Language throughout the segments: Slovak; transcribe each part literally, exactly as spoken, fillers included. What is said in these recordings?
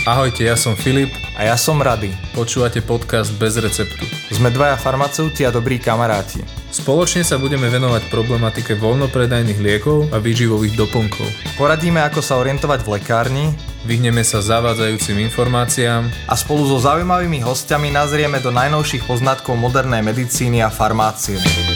Ahojte, ja som Filip. A ja som Rady. Počúvate podcast Bez receptu. Sme dvaja farmaceuti a dobrí kamaráti. Spoločne sa budeme venovať problematike voľnopredajných liekov a výživových doplnkov. Poradíme, ako sa orientovať v lekárni, vyhneme sa zavádzajúcim informáciám a spolu so zaujímavými hostiami nazrieme do najnovších poznatkov modernej medicíny a farmácie.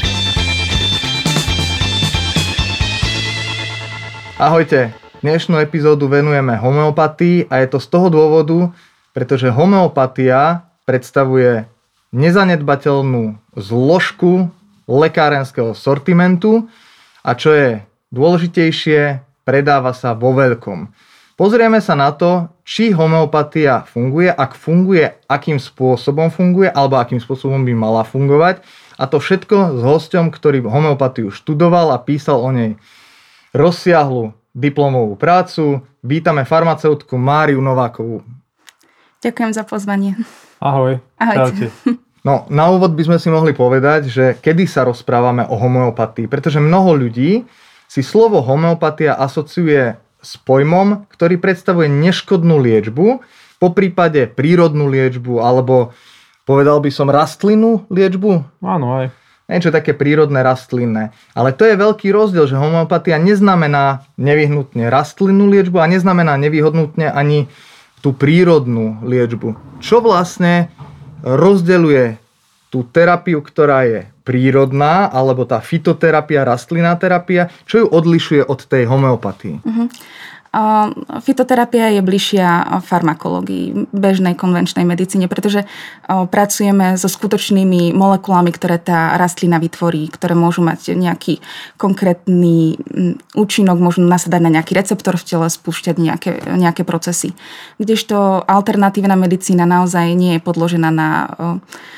Ahojte. Dnešnú epizódu venujeme homeopatii a je to z toho dôvodu, pretože homeopatia predstavuje nezanedbateľnú zložku lekárenského sortimentu a čo je dôležitejšie, predáva sa vo veľkom. Pozrieme sa na to, či homeopatia funguje, ak funguje, akým spôsobom funguje alebo akým spôsobom by mala fungovať, a to všetko s hosťom, ktorý homeopatiu študoval a písal o nej rozsiahlu diplomovú prácu. Vítame farmaceutku Máriu Novákovú. Ďakujem za pozvanie. Ahoj. Ahojte. No, na úvod by sme si mohli povedať, že kedy sa rozprávame o homeopatii, pretože mnoho ľudí si slovo homeopatia asociuje s pojmom, ktorý predstavuje neškodnú liečbu, poprípade prírodnú liečbu, alebo povedal by som rastlinnú liečbu. Áno, aj. Niečo také prírodné, rastlinné. Ale to je veľký rozdiel, že homeopatia neznamená nevyhnutne rastlinnú liečbu a neznamená nevyhnutne ani tú prírodnú liečbu. Čo vlastne rozdeľuje tú terapiu, ktorá je prírodná, alebo tá fytoterapia, rastlinná terapia, čo ju odlišuje od tej homeopatii? Uh-huh. Uh, fytoterapia je bližšia farmakológii, bežnej konvenčnej medicíne, pretože uh, pracujeme so skutočnými molekulami, ktoré tá rastlina vytvorí, ktoré môžu mať nejaký konkrétny um, účinok, môžu nasadať na nejaký receptor v tele, spúšťať nejaké, nejaké procesy. Kdežto alternatívna medicína naozaj nie je podložená na uh,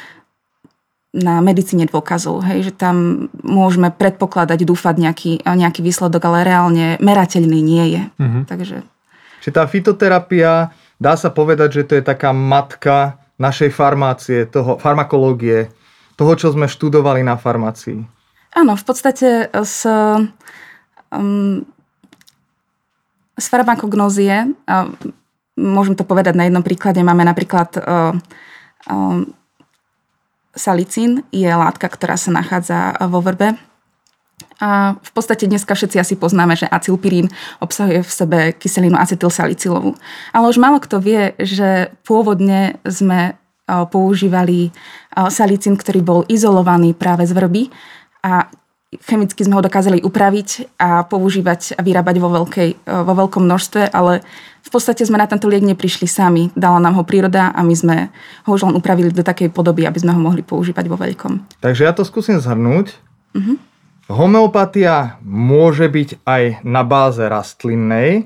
na medicíne dôkazov, hej, že tam môžeme predpokladať, dúfať nejaký, nejaký výsledok, ale reálne merateľný nie je. Mm-hmm. Takže... Čiže tá fytoterapia, dá sa povedať, že to je taká matka našej farmácie, toho, farmakológie, toho, čo sme študovali na farmácii. Áno, v podstate z, um, z farmakognózie, uh, môžem to povedať na jednom príklade, máme napríklad uh, um, salicín je látka, ktorá sa nachádza vo vrbe. A v podstate dneska všetci asi poznáme, že acylpirín obsahuje v sebe kyselinu acetylsalicylovú. Ale už málo kto vie, že pôvodne sme používali salicín, ktorý bol izolovaný práve z vrby a chemicky sme ho dokázali upraviť a používať a vyrábať vo, veľkej, vo veľkom množstve, ale v podstate sme na tento liek neprišli sami. Dala nám ho príroda a my sme ho už len upravili do takej podoby, aby sme ho mohli používať vo veľkom. Takže ja to skúsim zhrnúť. Uh-huh. Homeopatia môže byť aj na báze rastlinnej,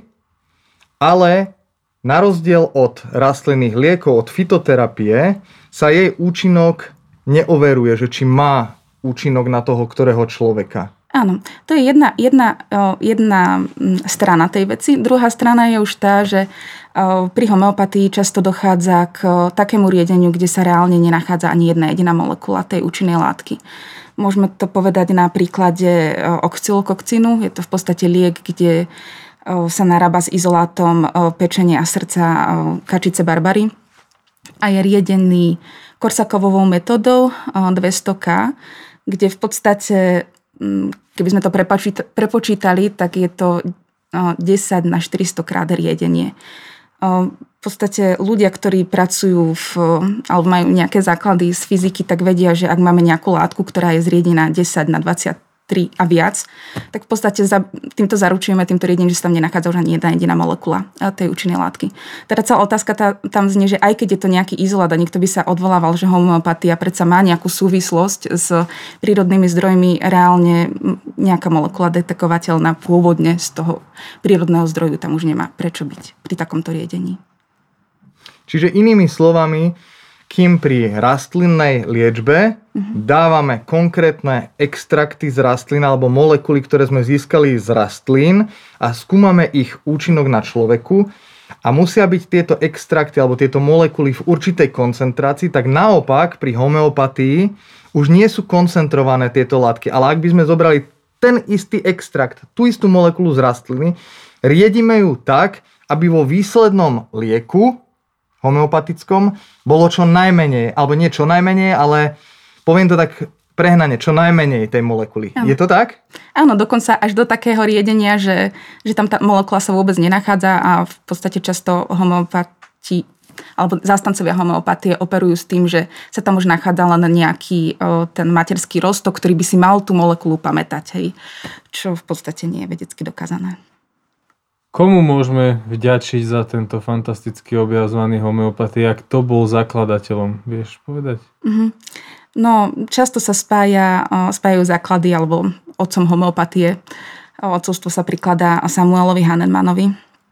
ale na rozdiel od rastlinných liekov, od fytoterapie, sa jej účinok neoveruje, že či má účinok na toho, ktorého človeka. Áno, to je jedna, jedna, jedna strana tej veci. Druhá strana je už tá, že pri homeopatii často dochádza k takému riedeniu, kde sa reálne nenachádza ani jedna jediná molekula tej účinnej látky. Môžeme to povedať na príklade oxylokokcínu. Je to v podstate liek, kde sa narába s izolátom pečenia a srdca kačice Barbary a je riedený Korsakovovou metodou dvesto ká, kde v podstate, keby sme to prepočítali, tak je to desať na štyristo krát riedenie. V podstate ľudia, ktorí pracujú v, alebo majú nejaké základy z fyziky, tak vedia, že ak máme nejakú látku, ktorá je zriedená desať na dvadsaťtri a viac, tak v podstate za, týmto zaručujeme, týmto riedením, že sa tam nenachádza už ani jedna jediná molekula tej účinnej látky. Teda celá otázka tá, tam znie, že aj keď je to nejaký izolát a niekto by sa odvolával, že homeopatia predsa má nejakú súvislosť s prírodnými zdrojmi, reálne nejaká molekula detekovateľná pôvodne z toho prírodného zdroju tam už nemá prečo byť pri takomto riedení. Čiže inými slovami, kým pri rastlinnej liečbe uh-huh. dávame konkrétne extrakty z rastlín alebo molekuly, ktoré sme získali z rastlín a skúmame ich účinok na človeku a musia byť tieto extrakty alebo tieto molekuly v určitej koncentrácii, tak naopak pri homeopatii už nie sú koncentrované tieto látky. Ale ak by sme zobrali ten istý extrakt, tú istú molekulu z rastliny, riedime ju tak, aby vo výslednom lieku homeopatickom bolo čo najmenej, alebo nie čo najmenej, ale poviem to tak prehnane, čo najmenej tej molekuly. Áno. Je to tak? Áno, dokonca až do takého riedenia, že, že tam tá molekula sa vôbec nenachádza a v podstate často homeopati alebo zástancovia homeopatie operujú s tým, že sa tam už nachádza len nejaký o, ten materský roztok, ktorý by si mal tú molekulu pamätať, hej, čo v podstate nie je vedecky dokázané. Komu môžeme vďačiť za tento fantastický objav zvaný homeopatia? Kto bol zakladateľom? Vieš povedať? Mm-hmm. No, často sa spája, o, spájajú základy alebo otcom homeopatie. Otcovstvo sa prikladá Samuelovi Hahnemannovi.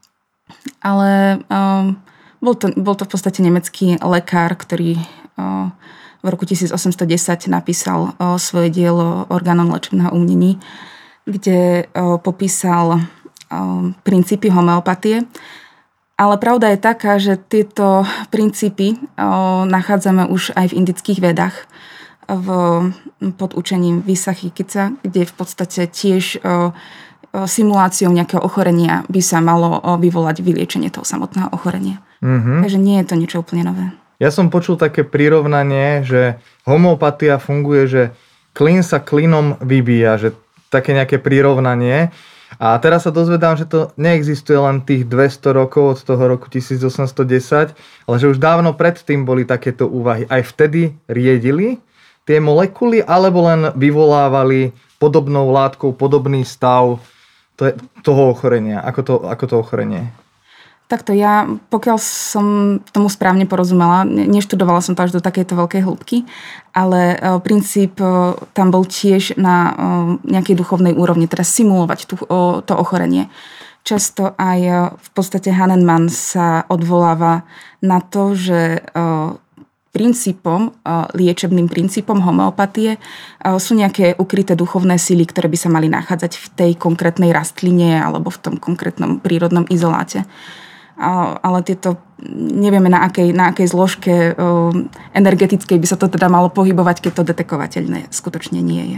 Ale o, Bol to, bol to v podstate nemecký lekár, ktorý o, v roku tisícosemstodesať napísal o, svoje dielo Organon liečebného umení, kde o, popísal o, princípy homeopatie. Ale pravda je taká, že tieto princípy o, nachádzame už aj v indických vedách v, pod učením Visakhikica, kde v podstate tiež o, simuláciou nejakého ochorenia by sa malo vyvolať vyliečenie toho samotného ochorenia. Mm-hmm. Takže nie je to niečo úplne nové. Ja som počul také prirovnanie, že homeopatia funguje, že klin sa klinom vybíja, že také nejaké prirovnanie. A teraz sa dozvedám, že to neexistuje len tých dvesto rokov od toho roku tisícosemstodesať, ale že už dávno predtým boli takéto úvahy. Aj vtedy riedili tie molekuly, alebo len vyvolávali podobnou látkou podobný stav toho ochorenia. Ako to, ako to ochorenie? Takto ja, pokiaľ som tomu správne porozumela, neštudovala som to až do takejto veľkej hĺbky, ale princíp tam bol tiež na nejakej duchovnej úrovni, teda simulovať tú, to ochorenie. Často aj v podstate Hahnemann sa odvoláva na to, že princípom, liečebným princípom homeopatie sú nejaké ukryté duchovné sily, ktoré by sa mali nachádzať v tej konkrétnej rastline alebo v tom konkrétnom prírodnom izoláte. Ale tieto, nevieme na akej, na akej zložke energetickej by sa to teda malo pohybovať, keď to detekovateľné skutočne nie je.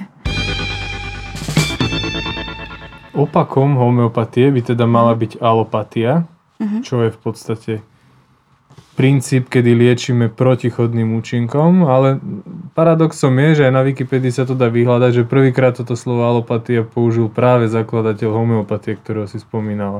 Opakom homeopatie by teda mala byť alopatia, uh-huh. čo je v podstate princíp, kedy liečíme protichodným účinkom, ale paradoxom je, že aj na Wikipedii sa to dá vyhľadať, že prvýkrát toto slovo alopatia použil práve zakladateľ homeopatie, ktorého si spomínala.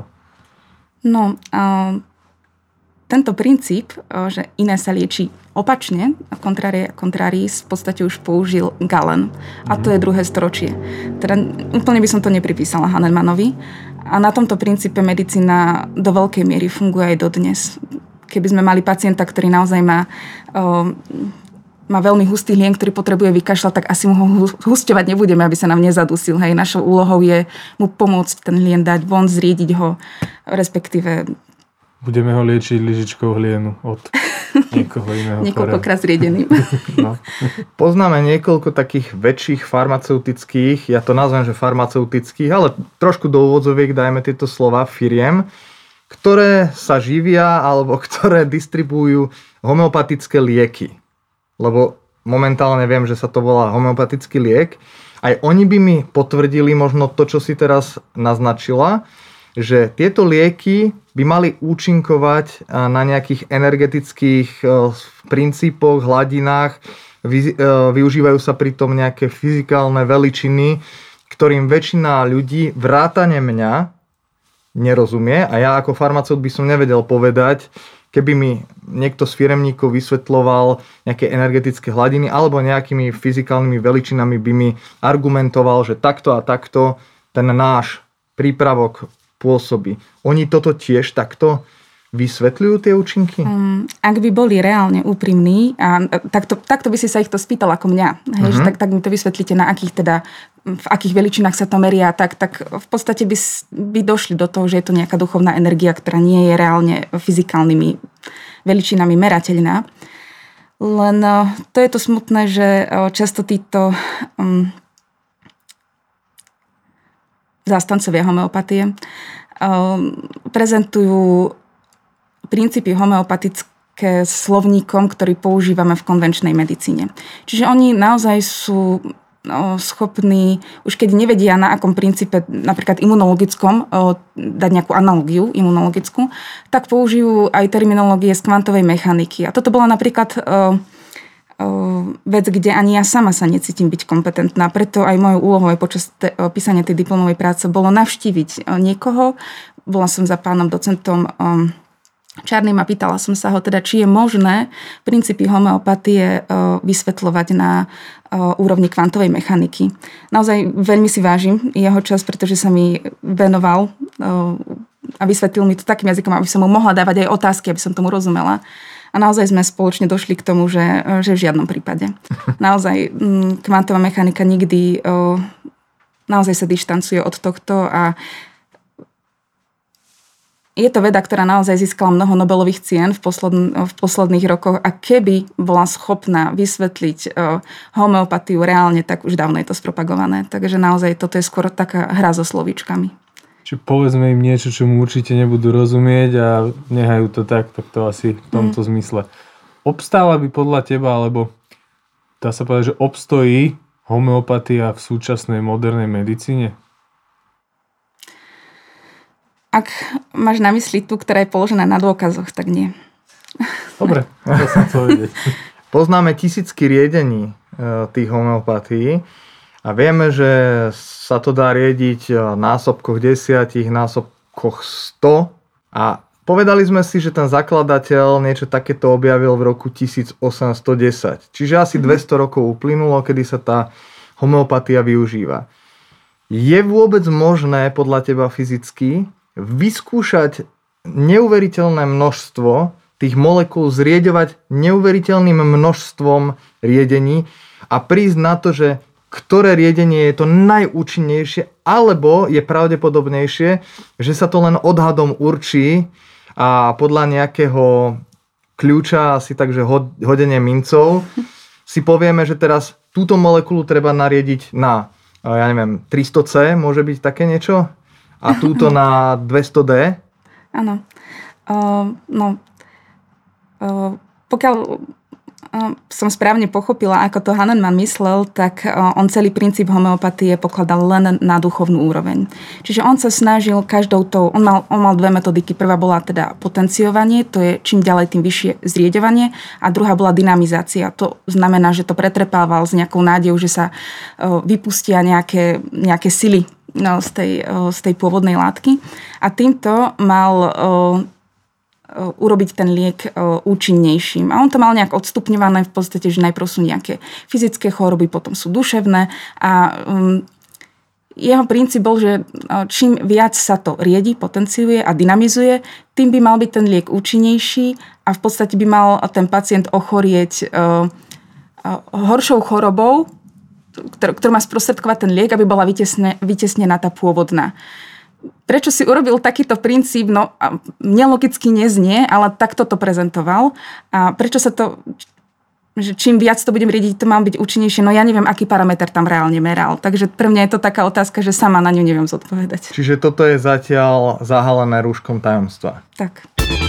No, a tento princíp, že iné sa lieči opačne, a contrariis v podstate už použil Galen. A to je druhé storočie. Teda úplne by som to nepripísala Hahnemannovi. A na tomto princípe medicína do veľkej miery funguje aj dodnes. Keby sme mali pacienta, ktorý naozaj má, o, má veľmi hustý lien, ktorý potrebuje vykašľať, tak asi mu ho husťovať nebudeme, aby sa nám nezadusil. Hej. Našou úlohou je mu pomôcť ten lien dať von, zriediť ho, respektíve... Budeme ho liečiť lyžičkou hlienu od niekoho iného. Niekoľkokrát zriedeným. No. Poznáme niekoľko takých väčších farmaceutických, ja to nazvem, že farmaceutických, ale trošku do úvodzoviek dajme tieto slova, firiem, ktoré sa živia alebo ktoré distribujú homeopatické lieky. Lebo momentálne viem, že sa to volá homeopatický liek. Aj oni by mi potvrdili možno to, čo si teraz naznačila, že tieto lieky by mali účinkovať na nejakých energetických princípoch, hladinách. Využívajú sa pritom nejaké fyzikálne veličiny, ktorým väčšina ľudí, vrátane mňa, nerozumie a ja ako farmaceut by som nevedel povedať, keby mi niekto z firemníkov vysvetľoval nejaké energetické hladiny alebo nejakými fyzikálnymi veličinami by mi argumentoval, že takto a takto ten náš prípravok pôsobí. Oni toto tiež takto vysvetľujú tie účinky? Um, ak by boli reálne úprimní, a takto, takto by si sa ich to spýtal ako mňa, hej, uh-huh. tak, tak mi to vysvetlíte, na akých teda, v akých veličinách sa to meria, tak, tak v podstate by, by došli do toho, že je to nejaká duchovná energia, ktorá nie je reálne fyzikálnymi veličinami merateľná. Len to je to smutné, že často títo um, zástancovia homeopatie um, prezentujú princípy homeopatické slovníkom, ktorý používame v konvenčnej medicíne. Čiže oni naozaj sú schopní, už keď nevedia na akom princípe, napríklad imunologickom, dať nejakú analogiu imunologickú, tak použijú aj terminológie z kvantovej mechaniky. A toto bola napríklad vec, kde ani ja sama sa necítim byť kompetentná. Preto aj mojou úlohou aj počas te, písania tej diplomovej práce bolo navštíviť niekoho. Bola som za pánom docentom Čarným a pýtala som sa ho teda, či je možné princípy homeopatie vysvetľovať na úrovni kvantovej mechaniky. Naozaj veľmi si vážim jeho čas, pretože sa mi venoval a vysvetlil mi to takým jazykom, aby som mu mohla dávať aj otázky, aby som tomu rozumela. A naozaj sme spoločne došli k tomu, že, že v žiadnom prípade. Naozaj kvantová mechanika nikdy naozaj sa dištancuje od tohto a je to veda, ktorá naozaj získala mnoho Nobelových cien v, posledn- v posledných rokoch a keby bola schopná vysvetliť homeopatiu reálne, tak už dávno je to spropagované. Takže naozaj toto je skôr taká hra so slovíčkami. Čiže povedzme im niečo, čo mu určite nebudú rozumieť a nehajú to tak, tak to asi v tomto mm. zmysle. Obstáva by podľa teba, alebo dá sa povedať, že obstojí homeopatia v súčasnej modernej medicíne? Ak máš na mysli tú, ktorá je položená na dôkazoch, tak nie. Dobre, to som chcel vedieť. Poznáme tisícky riedení tých homeopatií a vieme, že sa to dá riediť v násobkoch desiatich, násobkoch sto a povedali sme si, že ten zakladateľ niečo takéto objavil v roku tisíc osemsto desať. Čiže asi dvesto rokov uplynulo, kedy sa tá homeopatia využíva. Je vôbec možné podľa teba fyzicky vyskúšať neuveriteľné množstvo tých molekúl, zrieďovať neuveriteľným množstvom riedení a prísť na to, že ktoré riedenie je to najúčinnejšie, alebo je pravdepodobnejšie, že sa to len odhadom určí a podľa nejakého kľúča, asi takže hodenie mincov, si povieme, že teraz túto molekulu treba nariediť na, ja neviem, tristo C, môže byť také niečo? A túto na dvesto D? Áno. Uh, no, uh, pokiaľ uh, som správne pochopila, ako to Hahnemann myslel, tak uh, on celý princíp homeopatie pokladal len na duchovnú úroveň. Čiže on sa snažil každou tou, on mal, on mal dve metodiky. Prvá bola teda potenciovanie, to je čím ďalej tým vyššie zrieďovanie, a druhá bola dynamizácia. To znamená, že to pretrepával s nejakou nádejou, že sa uh, vypustia nejaké, nejaké sily No, z, tej, z tej pôvodnej látky. A týmto mal uh, uh, urobiť ten liek uh, účinnejším. A on to mal nejak odstupňované v podstate, že najprv sú nejaké fyzické choroby, potom sú duševné. A um, jeho princíp bol, že uh, čím viac sa to riedi, potenciuje a dynamizuje, tým by mal byť ten liek účinnejší a v podstate by mal ten pacient ochorieť uh, uh, horšou chorobou, ktorú má sprostredkovať ten liek, aby bola vytesne, vytesnená tá pôvodná. Prečo si urobil takýto princíp? No, nelogicky neznie, ale takto to prezentoval. A prečo sa to, že čím viac to budem riediť, to má byť účinnejšie? No ja neviem, aký parameter tam reálne meral. Takže pre mňa je to taká otázka, že sama na ňu neviem zodpovedať. Čiže toto je zatiaľ zahalené rúškom tajomstva. Tak.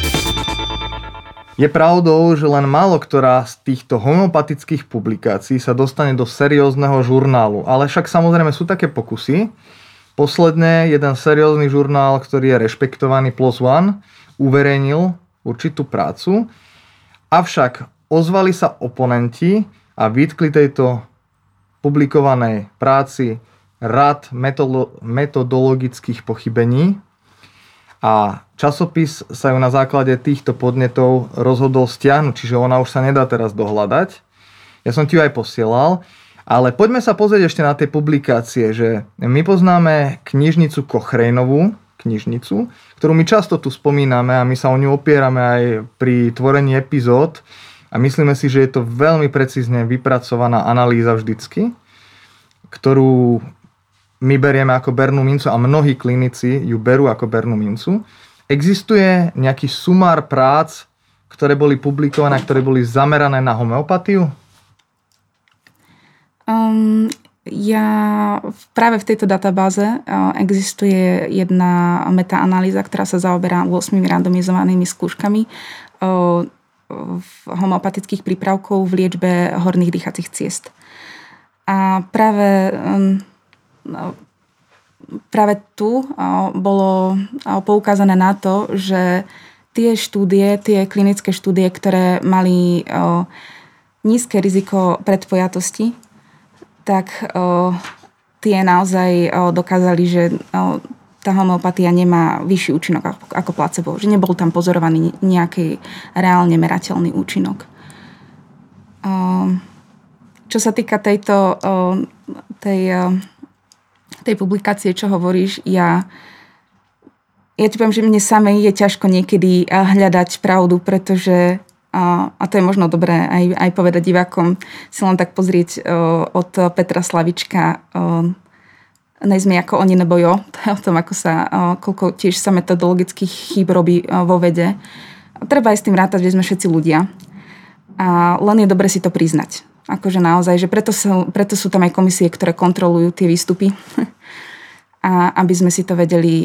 Je pravdou, že len málo ktorá z týchto homeopatických publikácií sa dostane do seriózneho žurnálu. Ale však samozrejme sú také pokusy. Posledne jeden seriózny žurnál, ktorý je rešpektovaný Plus One, uverejnil určitú prácu. Avšak ozvali sa oponenti a vytkli tejto publikovanej práci rad metodologických pochybení. A časopis sa ju na základe týchto podnetov rozhodol stiahnuť, čiže ona už sa nedá teraz dohľadať. Ja som ti ju aj posielal, ale poďme sa pozrieť ešte na tie publikácie, že my poznáme knižnicu Cochraneovú, knižnicu, ktorú my často tu spomíname a my sa o ňu opierame aj pri tvorení epizód a myslíme si, že je to veľmi precízne vypracovaná analýza vždycky, ktorú my berieme ako bernú mincu a mnohí klinici ju berú ako bernú mincu. Existuje nejaký sumár prác, ktoré boli publikované, ktoré boli zamerané na homeopatiu? Um, ja práve v tejto databáze uh, existuje jedna metaanalýza, ktorá sa zaoberá ôsmimi randomizovanými skúškami uh, homeopatických prípravkov v liečbe horných dýchacích ciest. A práve, práve tu bolo poukázané na to, že tie štúdie, tie klinické štúdie, ktoré mali nízke riziko predpojatosti, tak tie naozaj dokázali, že tá homeopatia nemá vyšší účinok ako placebo. Že nebol tam pozorovaný nejaký reálne merateľný účinok. Čo sa týka tejto tej, tej publikácie, čo hovoríš, ja, ja ti poviem, že mne samej je ťažko niekedy hľadať pravdu, pretože, a to je možno dobré aj, aj povedať divákom, si len tak pozrieť od Petra Slavička Nejsme ako oni nebo jo, to je o tom, ako sa, koľko tiež sa metodologických chýb robí vo vede. Treba aj s tým rátať, že sme všetci ľudia. A len je dobre si to priznať. Akože naozaj, že preto sú, preto sú tam aj komisie, ktoré kontrolujú tie výstupy. A aby sme si to vedeli,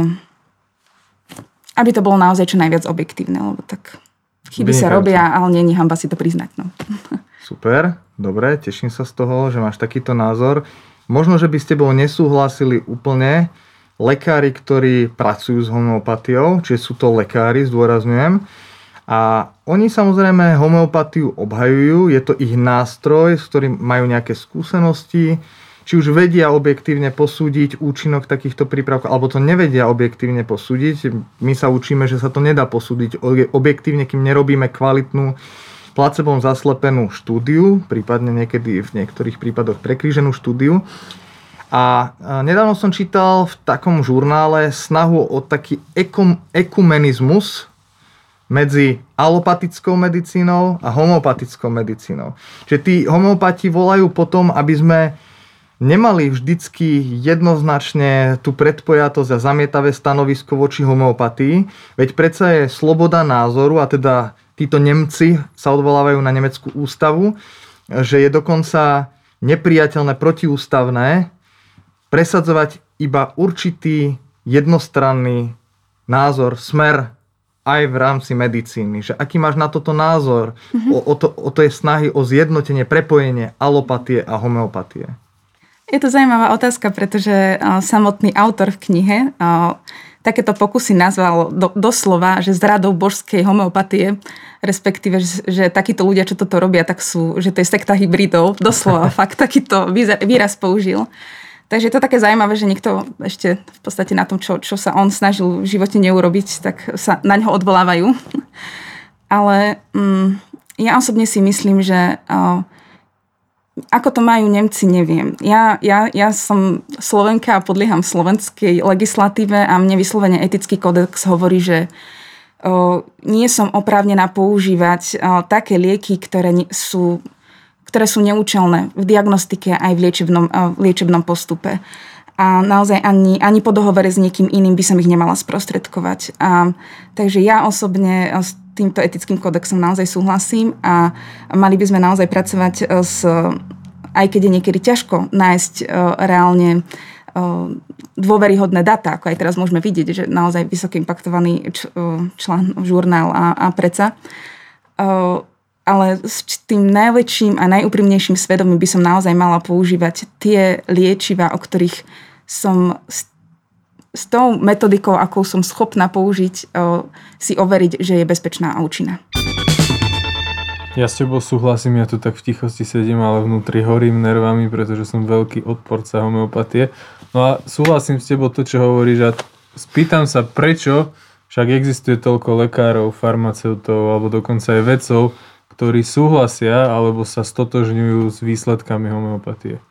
aby to bolo naozaj čo najviac objektívne, lebo tak chyby sa robia, ale nie je hanba si to priznať. No. Super, dobre, teším sa z toho, že máš takýto názor. Možno, že by s tebou nesúhlasili úplne lekári, ktorí pracujú s homeopatiou, čiže sú to lekári, zdôrazňujem. A oni samozrejme homeopatiu obhajujú, je to ich nástroj, s ktorým majú nejaké skúsenosti, či už vedia objektívne posúdiť účinok takýchto prípravkov, alebo to nevedia objektívne posúdiť. My sa učíme, že sa to nedá posúdiť objektívne, kým nerobíme kvalitnú placebom zaslepenú štúdiu, prípadne niekedy v niektorých prípadoch prekríženú štúdiu. A nedávno som čítal v takom žurnále snahu o taký ekum, ekumenizmus medzi alopatickou medicínou a homeopatickou medicínou. Čiže tí homeopati volajú potom, aby sme nemali vždycky jednoznačne tú predpojatosť a zamietavé stanovisko voči homeopatii, veď predsa je sloboda názoru, a teda títo Nemci sa odvolávajú na nemeckú ústavu, že je dokonca nepriateľné, protiústavné presadzovať iba určitý jednostranný názor, smer aj v rámci medicíny. Že aký máš na toto názor? Mm-hmm. O, o, to, o to je snahy o zjednotenie, prepojenie alopatie a homeopatie. Je to zaujímavá otázka, pretože samotný autor v knihe takéto pokusy nazval do, doslova, že zradou božskej homeopatie, respektíve, že, že takíto ľudia, čo toto robia, tak sú, že to je sekta hybridov. Doslova, fakt takýto výraz použil. Takže je to také zaujímavé, že niekto ešte v podstate na tom, čo, čo sa on snažil v živote neurobiť, tak sa na ňo odvolávajú. Ale mm, ja osobne si myslím, že uh, ako to majú Nemci, neviem. Ja, ja, ja som Slovenka a podlieham slovenskej legislatíve a mne vyslovene etický kódex hovorí, že uh, nie som oprávnená používať uh, také lieky, ktoré sú ktoré sú neúčelné v diagnostike aj v liečebnom, v liečebnom postupe. A naozaj ani, ani po dohovore s niekým iným by som ich nemala sprostredkovať. A, takže ja osobne s týmto etickým kódexom naozaj súhlasím a mali by sme naozaj pracovať s, aj keď je niekedy ťažko nájsť reálne dôveryhodné dáta, ako aj teraz môžeme vidieť, že naozaj vysoko impaktovaný člán, žurnál a, a preca. Ale s tým najväčším a najúprimnejším svedomím by som naozaj mala používať tie liečiva, o ktorých som s, s tou metodikou, akou som schopná použiť, o, si overiť, že je bezpečná a účinná. Ja s tebou súhlasím, ja tu tak v tichosti sedím, ale vnútri horím nervami, pretože som veľký odporca homeopatie. No a súhlasím s tebou to, čo hovoríš, a spýtam sa, prečo však existuje toľko lekárov, farmaceutov alebo dokonca aj vedcov, ktorí súhlasia alebo sa stotožňujú s výsledkami homeopatie?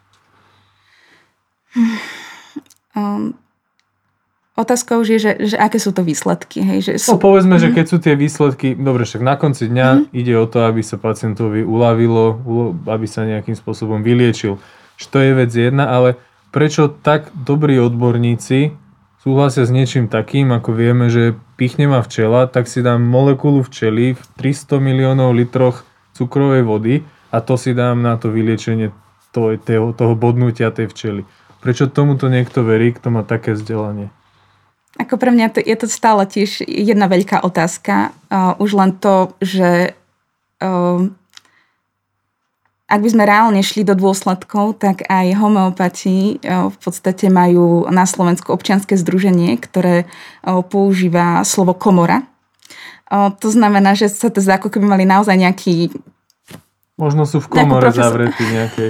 Um, otázka už je, že, že aké sú to výsledky. Hej? Že sú... No povedzme, mm-hmm. že keď sú tie výsledky, dobre, však na konci dňa mm-hmm. ide o to, aby sa pacientovi uľavilo, aby sa nejakým spôsobom vyliečil. Že to je vec jedna, ale prečo tak dobrí odborníci súhlasia s niečím takým, ako vieme, že pichne ma včela, tak si dám molekulu včely v tristo miliónov litroch cukrovej vody a to si dám na to vyliečenie toho, toho, toho bodnutia tej včely. Prečo tomuto niekto verí, kto má také vzdelanie? Ako pre mňa to, je to stále tiež jedna veľká otázka. Uh, už len to, že uh, ak by sme reálne šli do dôsledkov, tak aj homeopati v podstate majú na Slovensku občianske združenie, ktoré používa slovo komora. To znamená, že sa to zdá, ako keby mali naozaj nejaký... Možno sú v komore zavretí nejakej.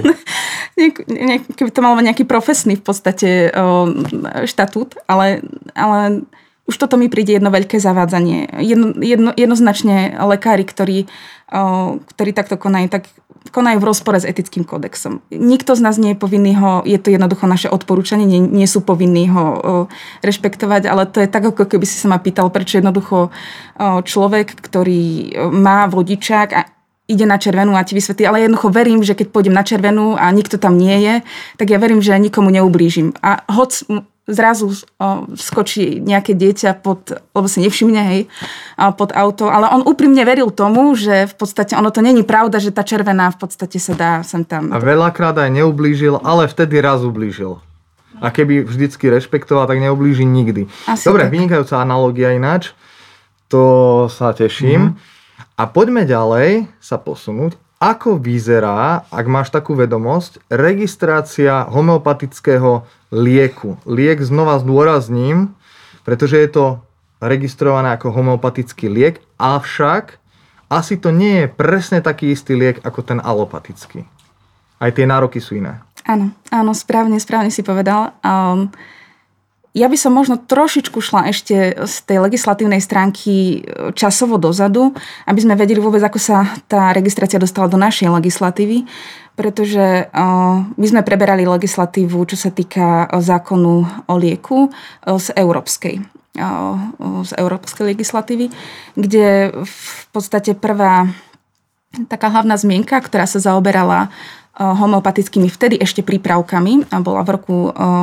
Keby to malo nejaký profesný v podstate štatút, ale, ale už toto mi príde jedno veľké zavádzanie. Jedno, jedno, jednoznačne lekári, ktorí, ktorí takto konajú, tak konajú v rozpore s etickým kódexom. Nikto z nás nie je povinný ho, je to jednoducho naše odporúčanie, nie, nie sú povinní ho rešpektovať, ale to je tak, ako keby si sa ma pýtal, prečo jednoducho človek, ktorý má vodičák a ide na červenú a ti vysvetlí, ale jednoducho verím, že keď pôjdem na červenú a nikto tam nie je, tak ja verím, že nikomu neublížim. A hoď zrazu o, skočí nejaké dieťa pod, lebo si nevšimne, hej, pod auto, ale on úprimne veril tomu, že v podstate ono to není pravda, že tá červená v podstate sa dá sem tam. A veľakrát aj neublížil, ale vtedy raz ublížil. A keby vždycky rešpektoval, tak neublíži nikdy. Asi Dobre, tak. Vynikajúca analogia ináč. To sa teším. Mm. A poďme ďalej sa posunúť. Ako vyzerá, ak máš takú vedomosť, registrácia homeopatického lieku? Liek znova zdôrazním, pretože je to registrované ako homeopatický liek, avšak asi to nie je presne taký istý liek ako ten alopatický. Aj tie nároky sú iné. Áno, áno, správne, správne si povedal. Um, Ja by som možno trošičku šla ešte z tej legislatívnej stránky časovo dozadu, aby sme vedeli vôbec, ako sa tá registrácia dostala do našej legislatívy, pretože my sme preberali legislatívu, čo sa týka zákonu o lieku z európskej, z európskej legislatívy, kde v podstate prvá taká hlavná zmienka, ktorá sa zaoberala homeopatickými vtedy ešte prípravkami, bola v roku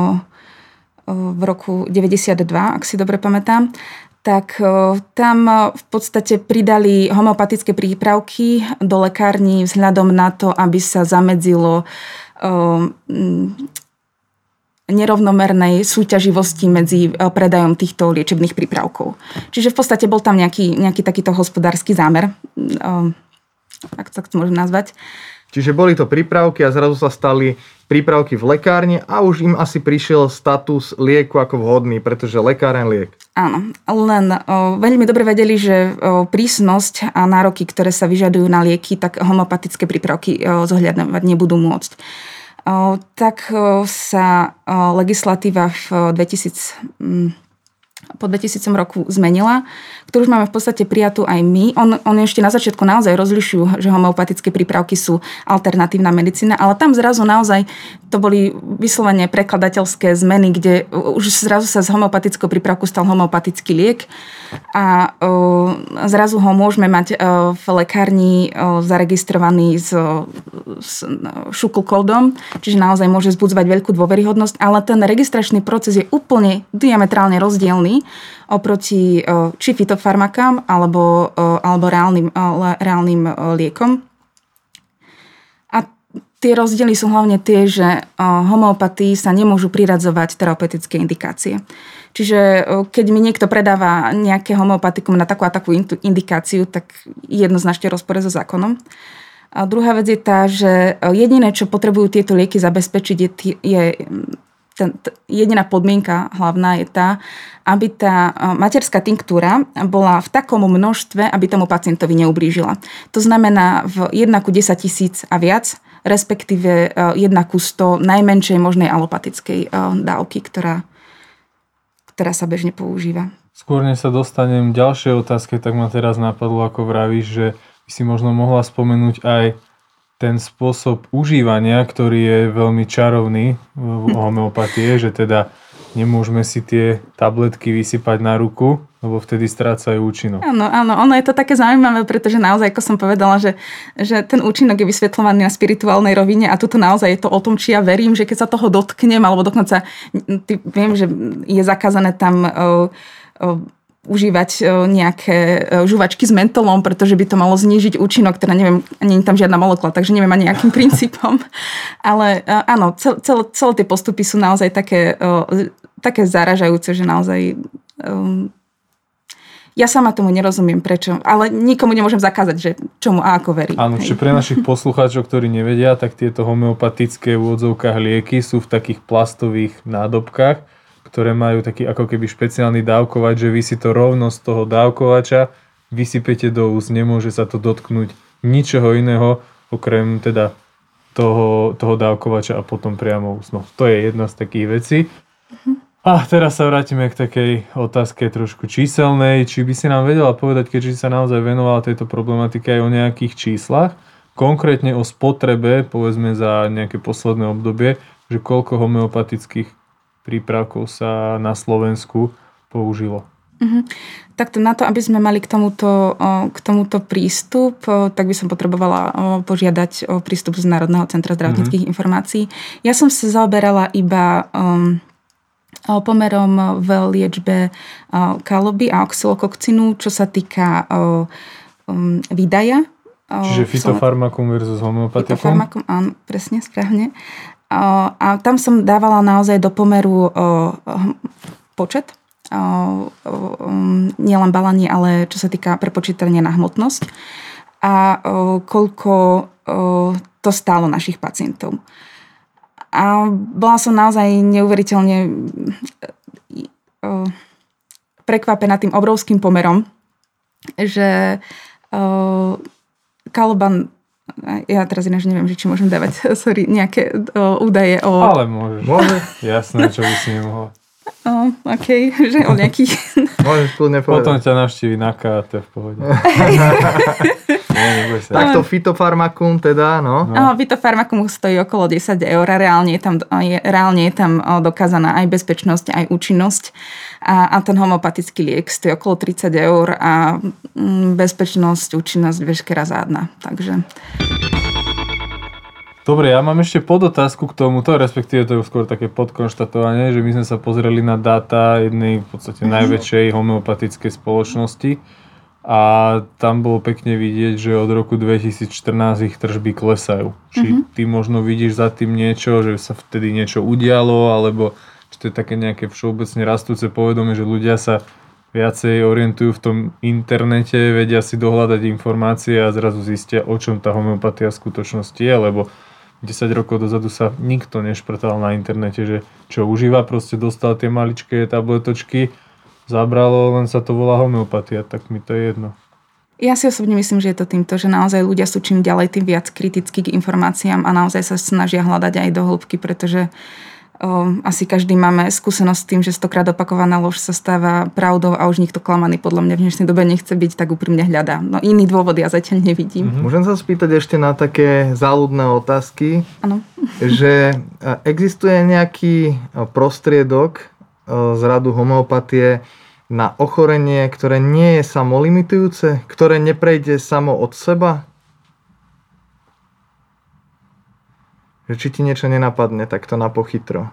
v roku deväťdesiatdva, ak si dobre pamätám, tak tam v podstate pridali homeopatické prípravky do lekární vzhľadom na to, aby sa zamedzilo nerovnomernej súťaživosti medzi predajom týchto liečebných prípravkov. Čiže v podstate bol tam nejaký, nejaký takýto hospodársky zámer, ak to môžem nazvať. Čiže boli to prípravky a zrazu sa stali prípravky v lekárni a už im asi prišiel status lieku ako vhodný, pretože lekáren liek. Áno, len o, veľmi dobre vedeli, že o, prísnosť a nároky, ktoré sa vyžadujú na lieky, tak homopatické prípravky o, zohľadňovať nebudú môcť. O, tak o, sa o, legislatíva v dvetisíc... Mm, po dvetisícom roku zmenila, ktorú už máme v podstate prijatú aj my. On, on ešte na začiatku naozaj rozlišujú, že homeopatické prípravky sú alternatívna medicína, ale tam zrazu naozaj to boli vyslovene prekladateľské zmeny, kde už zrazu sa z homeopatického prípravku stal homeopatický liek a o, zrazu ho môžeme mať o, v lekárni o, zaregistrovaný s, s šuklkódom, čiže naozaj môže vzbudzovať veľkú dôveryhodnosť, ale ten registračný proces je úplne diametrálne rozdielny oproti či fitofarmakám alebo, alebo reálnym, reálnym liekom. A tie rozdiely sú hlavne tie, že homeopatii sa nemôžu priradzovať terapeutické indikácie. Čiže keď mi niekto predáva nejaké homeopatikum na takú a takú indikáciu, tak jednoznačne rozpore so zákonom. A druhá vec je tá, že jediné, čo potrebujú tieto lieky zabezpečiť, je, je ten, t- jediná podmienka hlavná je tá, aby tá materská tinktúra bola v takom množstve, aby tomu pacientovi neublížila. To znamená v jeden ku desať tisíc a viac, respektíve jeden ku sto najmenšej možnej alopatickej dávky, ktorá, ktorá sa bežne používa. Skôr než sa dostanem k ďalšej otázke, tak ma teraz napadlo, ako vravíš, že by si možno mohla spomenúť aj ten spôsob užívania, ktorý je veľmi čarovný v homeopatie, že teda nemôžeme si tie tabletky vysypať na ruku, lebo vtedy strácajú účinok. Áno, áno, ono je to také zaujímavé, pretože naozaj, ako som povedala, že, že ten účinok je vysvetľovaný na spirituálnej rovine a tuto naozaj je to o tom, či ja verím, že keď sa toho dotknem, alebo dokonca viem, že je zakázané tam uh, uh, užívať nejaké žuvačky s mentolom, pretože by to malo znížiť účinok, teda neviem, nie je tam žiadna molekula, takže neviem ani nejakým princípom. Ale áno, cel, cel, celé tie postupy sú naozaj také, také zaražajúce, že naozaj um, Ja sama tomu nerozumiem, prečo, ale nikomu nemôžem zakázať, že čomu a ako verí. Áno, čiže pre našich poslucháčov, ktorí nevedia, tak tieto homeopatické v úvodzovkách lieky sú v takých plastových nádobkách, ktoré majú taký ako keby špeciálny dávkovač, že vy si to rovno z toho dávkovača vysypete do úst, nemôže sa to dotknúť ničoho iného, okrem teda toho, toho dávkovača a potom priamo úst. No, to je jedna z takých vecí. Uh-huh. A teraz sa vrátime k takej otázke trošku číselnej. Či by si nám vedela povedať, keďže si sa naozaj venovala tejto problematike aj o nejakých číslach, konkrétne o spotrebe, povedzme za nejaké posledné obdobie, že koľko homeopatických prípravkov sa na Slovensku použilo? Uh-huh. Takto na to, aby sme mali k tomuto, k tomuto prístup, tak by som potrebovala požiadať o prístup z Národného centra zdravotníckych uh-huh. informácií. Ja som sa zaoberala iba um, pomerom v liečbe kaloby a oxylokokcinu, čo sa týka um, výdaja. Čiže fitofarmakum versus homeopatikum? Fitofarmakum, áno, presne, správne. A tam som dávala naozaj do pomeru počet, nielen balanie, ale čo sa týka prepočítania na hmotnosť a koľko to stálo našich pacientov. A bola som naozaj neuveriteľne prekvapená tým obrovským pomerom, že kaloban, ja teraz ináč neviem, či môžem dávať sorry, nejaké údaje o... Ale môžeš. Môže? Jasné, čo by si nemohla. Oh, OK, že o nejakých... Môžeš kľudne povedať. Potom ťa navštívi na ká té v pohode. Nie, Takto fitofarmakum teda, no. no. Fitofarmakum stojí okolo desať eur a reálne je tam, je, reálne je tam dokázaná aj bezpečnosť, aj účinnosť. A, a ten homopatický liek stojí okolo tridsať eur a mm, bezpečnosť, účinnosť veškerá zádna. Takže... Dobre, ja mám ešte podotázku k tomuto, respektíve to je skôr také podkonštatovanie, že my sme sa pozreli na dáta jednej v podstate najväčšej homeopatickej spoločnosti a tam bolo pekne vidieť, že od roku dvetisícštrnásť ich tržby klesajú. Či uh-huh. ty možno vidíš za tým niečo, že sa vtedy niečo udialo, alebo či to je také nejaké všeobecne rastúce povedomie, že ľudia sa viacej orientujú v tom internete, vedia si dohľadať informácie a zrazu zistia, o čom tá homeopatia v skutočnosti je, lebo desať rokov dozadu sa nikto nešprtal na internete, že čo užíva, proste dostal tie maličké tabletočky, zabralo, len sa to volá homeopatia, tak mi to je jedno. Ja si osobne myslím, že je to týmto, že naozaj ľudia sú čím ďalej tým viac kritickí k informáciám a naozaj sa snažia hľadať aj do hĺbky, pretože o, asi každý máme skúsenosť s tým, že stokrát opakovaná lož sa stáva pravdou a už nikto klamaný podľa mňa v dnešnej dobe nechce byť, tak úprimne hľadá. No iný dôvod ja zatiaľ nevidím. Mm-hmm. Môžem sa spýtať ešte na také záľudné otázky? Áno. Že existuje nejaký prostriedok z radu homeopatie na ochorenie, ktoré nie je samolimitujúce, ktoré neprejde samo od seba? Že či ti niečo nenapadne takto na pochytro.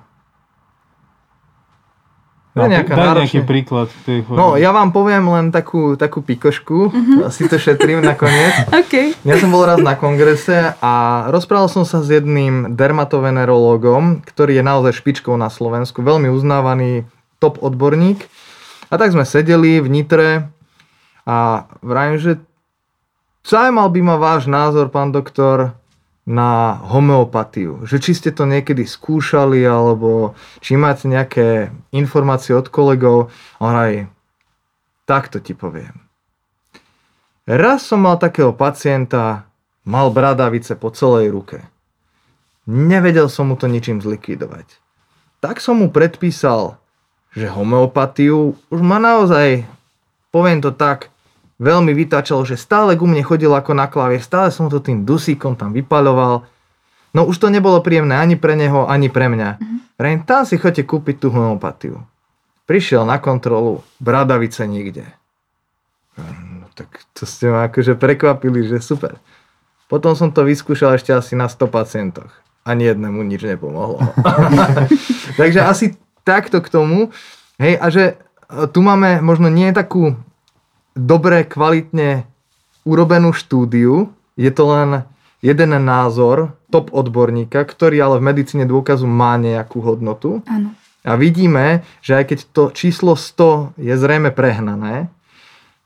No, daj nejaký príklad. No, ja vám poviem len takú, takú pikošku. Mm-hmm. Asi to šetrím nakoniec. Okay. Ja som bol raz na kongrese a rozprával som sa s jedným dermatovenerológom, ktorý je naozaj špičkou na Slovensku. Veľmi uznávaný top odborník. A tak sme sedeli v Nitre a vravím, že zaujímal by ma váš názor, pán doktor, na homeopatiu. Že či ste to niekedy skúšali, alebo či máte nejaké informácie od kolegov. On aj takto ti poviem. Raz som mal takého pacienta, mal bradavice po celej ruke. Nevedel som mu to ničím zlikvidovať. Tak som mu predpísal, že homeopatiu už ma naozaj, poviem to tak, veľmi vytáčalo, že stále ku mne chodil ako na klavier, stále som to tým dusíkom tam vypaľoval. No už to nebolo príjemné ani pre neho, ani pre mňa. Mm-hmm. Tam si chodte kúpiť tú homeopatiu. Prišiel na kontrolu, bradavice nikde. No tak to ste ma akože prekvapili, že super. Potom som to vyskúšal ešte asi na sto pacientoch. Ani jednému nič nepomohlo. Takže asi takto k tomu. Hej, a že tu máme možno nie takú dobre, kvalitne urobenú štúdiu. Je to len jeden názor top odborníka, ktorý ale v medicíne dôkazu má nejakú hodnotu. Áno. A vidíme, že aj keď to číslo sto je zrejme prehnané,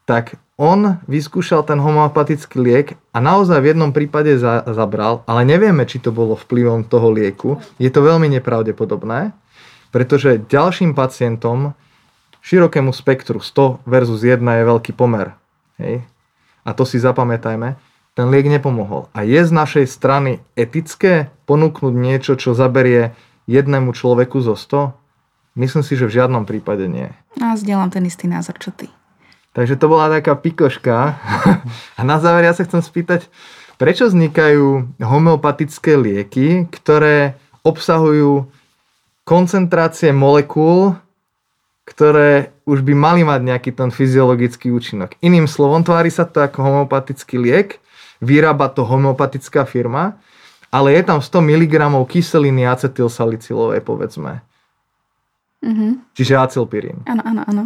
tak on vyskúšal ten homeopatický liek a naozaj v jednom prípade za, zabral, ale nevieme, či to bolo vplyvom toho lieku. Je to veľmi nepravdepodobné, pretože ďalším pacientom širokému spektru sto versus jeden je veľký pomer. Hej? A to si zapamätajme, ten liek nepomohol. A je z našej strany etické ponúknuť niečo, čo zaberie jednému človeku zo sto? Myslím si, že v žiadnom prípade nie. A zdieľam ten istý názor, čo ty. Takže to bola taká pikoška. A na záver ja sa chcem spýtať, prečo vznikajú homeopatické lieky, ktoré obsahujú koncentrácie molekúl, ktoré už by mali mať nejaký ten fyziologický účinok. Iným slovom, tvári sa to ako homeopatický liek, vyrába to homeopatická firma, ale je tam sto miligramov kyseliny acetylsalicylovej, povedzme. Mm-hmm. Čiže acylpirín. Áno, áno, áno.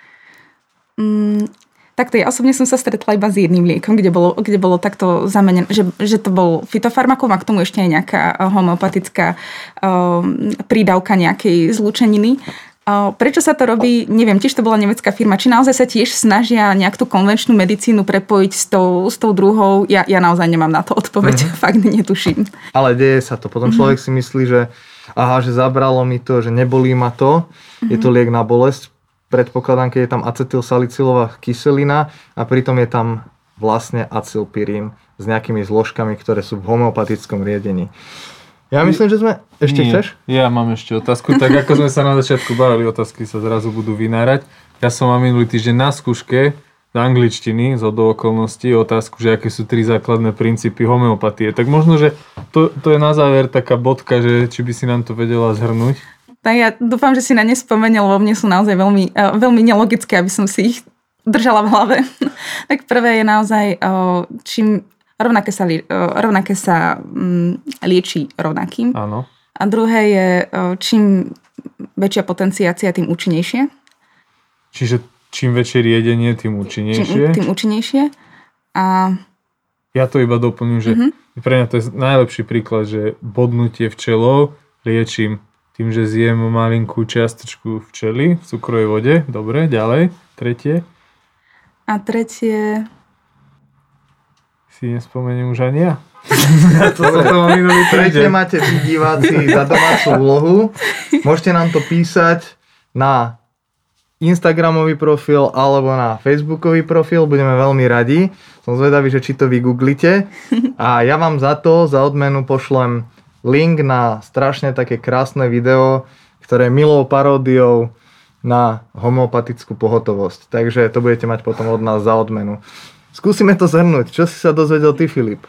Mm, takto ja osobne som sa stretla iba s jedným liekom, kde bolo, kde bolo takto zamenené, že, že to bol fytofarmakum a k tomu ešte aj nejaká homeopatická um, prídavka nejakej zlúčeniny. Uh, prečo sa to robí? Neviem, tiež to bola nemecká firma. Či naozaj sa tiež snažia nejak tú konvenčnú medicínu prepojiť s tou, s tou druhou? Ja, ja naozaj nemám na to odpoveď. Mm-hmm. Fakt netuším. Ale deje sa to. Potom človek mm-hmm. si myslí, že aha, že zabralo mi to, že nebolí ma to. Mm-hmm. Je to liek na bolesť. Predpokladám, keď je tam acetylsalicylová kyselina a pritom je tam vlastne acylpirín s nejakými zložkami, ktoré sú v homeopatickom riedení. Ja myslím, že sme... Ešte Nie, chceš? Ja mám ešte otázku. Tak ako sme sa na začiatku bavili, otázky sa zrazu budú vynárať. Ja som mal minulý týždeň na skúške z angličtiny, z hodou okolností, otázku, že aké sú tri základné princípy homeopatie. Tak možno, že to, to je na záver taká bodka, že či by si nám to vedela zhrnúť. Tak ja dúfam, že si na ne spomenul, lebo mne sú naozaj veľmi, veľmi nelogické, aby som si ich držala v hlave. Tak prvé je naozaj, čím rovnaké sa, rovnaké sa lieči rovnakým. Áno. A druhé je, čím väčšia potenciácia, tým účinnejšie. Čiže čím väčšie riedenie, tým účinnejšie. Čím, tým účinnejšie. A... Ja to iba doplním, že mm-hmm. pre mňa to je najlepší príklad, že bodnutie včelov liečím tým, že zjem malinkú čiastočku včely v cukrovej vode. Dobre, ďalej. Tretie. A tretie... Si nespomeniem už ani ja. to tretie máte vy diváci za domácu úlohu. Môžete nám to písať na Instagramový profil alebo na Facebookový profil. Budeme veľmi radi. Som zvedavý, že či to vygooglite. A ja vám za to, za odmenu pošlem link na strašne také krásne video, ktoré je milou paródiou na homeopatickú pohotovosť. Takže to budete mať potom od nás za odmenu. Skúsime to zhrnúť. Čo si sa dozvedel ty, Filip?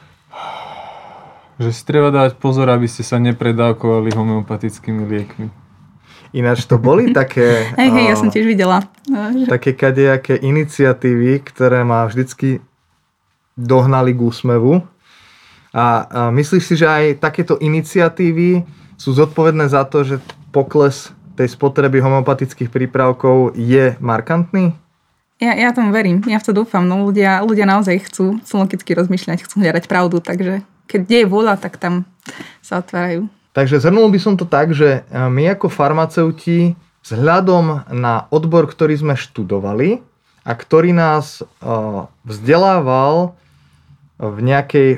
Že si treba dávať pozor, aby ste sa nepredávkovali homeopatickými liekmi. Ináč to boli také... Hej, hej, ja som tiež videla. Také kadejaké iniciatívy, ktoré ma vždycky dohnali k úsmevu. A, a myslíš si, že aj takéto iniciatívy sú zodpovedné za to, že pokles tej spotreby homeopatických prípravkov je markantný? Ja, ja tomu verím, ja v to dúfam. No, ľudia, ľudia naozaj chcú, chcú logicky rozmýšľať, chcú hľadať pravdu, takže keď je vôľa, tak tam sa otvárajú. Takže zhrnul by som to tak, že my ako farmaceuti vzhľadom na odbor, ktorý sme študovali a ktorý nás vzdelával v nejakej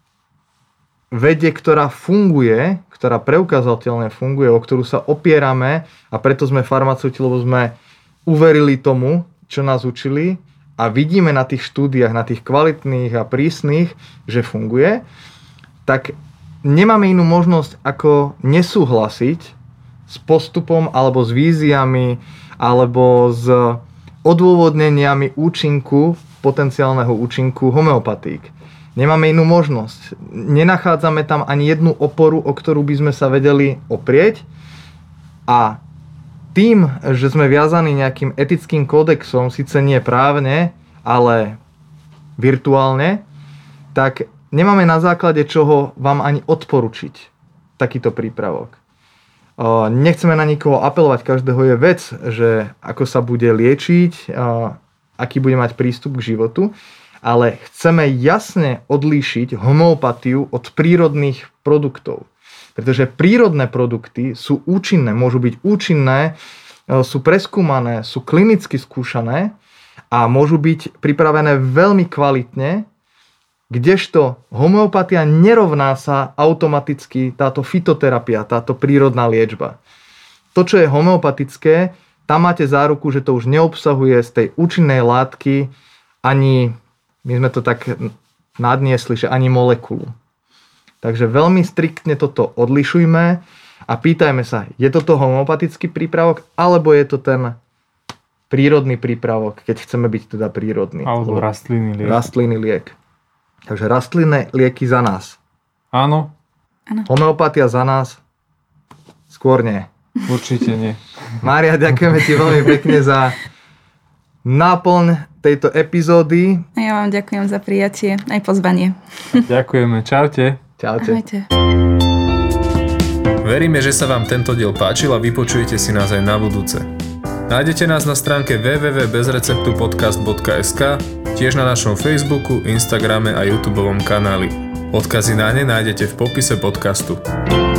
vede, ktorá funguje, ktorá preukázateľne funguje, o ktorú sa opierame a preto sme farmaceuti, lebo sme uverili tomu, čo nás učili a vidíme na tých štúdiách, na tých kvalitných a prísnych, že funguje, tak nemáme inú možnosť, ako nesúhlasiť s postupom alebo s víziami alebo s odôvodneniami účinku, potenciálneho účinku homeopatík. Nemáme inú možnosť. Nenachádzame tam ani jednu oporu, o ktorú by sme sa vedeli oprieť. A tým, že sme viazaní nejakým etickým kódexom, síce nie právne, ale virtuálne, tak nemáme na základe čoho vám ani odporučiť takýto prípravok. Nechceme na nikoho apelovať, každého je vec, že ako sa bude liečiť, aký bude mať prístup k životu, ale chceme jasne odlíšiť homeopatiu od prírodných produktov. Pretože prírodné produkty sú účinné, môžu byť účinné, sú preskúmané, sú klinicky skúšané, a môžu byť pripravené veľmi kvalitne, kdežto homeopatia nerovná sa automaticky táto fitoterapia, táto prírodná liečba. To, čo je homeopatické, tam máte záruku, že to už neobsahuje z tej účinnej látky ani, my sme to tak nadniesli, že ani molekulu. Takže veľmi striktne toto odlišujme a pýtajme sa, je toto homeopatický prípravok, alebo je to ten prírodný prípravok, keď chceme byť teda prírodný. Alebo rastlinný liek. Rastlinný liek. Takže rastlinné lieky za nás. Áno. Áno. Homeopatia za nás skôr nie. Určite nie. Mária, ďakujeme ti veľmi pekne za náplň tejto epizódy. A ja vám ďakujem za prijatie, aj pozvanie. Ďakujeme. Čaute. Čaute. Ahojte. Veríme, že sa vám tento diel páčil a vypočujete si nás aj na budúce. Nájdete nás na stránke w w w bodka bez receptu podcast bodka es ka, tiež na našom Facebooku, Instagrame a YouTubeovom kanáli. Odkazy na ne nájdete v popise podcastu.